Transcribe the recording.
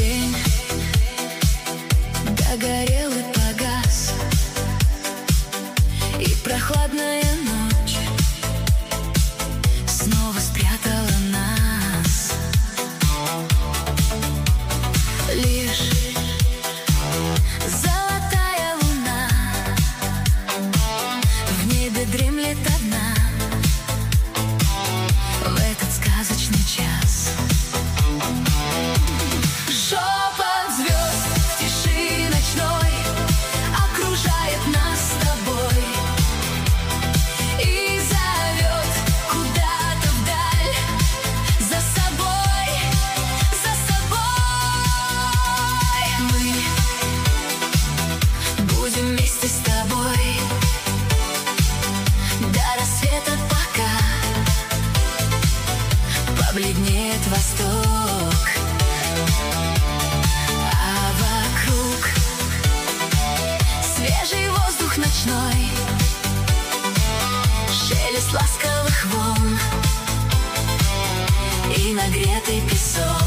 день догорел и погас, и прохладная ночь снова спрятала нас. Лишь золотая луна в небе дремлет одна в этот сказочный час. Шепот звезд в тиши ночной окружает нас с тобой и зовет куда-то вдаль, за собой, за собой. Мы будем вместе с тобой до рассвета, пока побледнеет восток, а вокруг свежий воздух ночной, шелест ласковых волн и нагретый песок.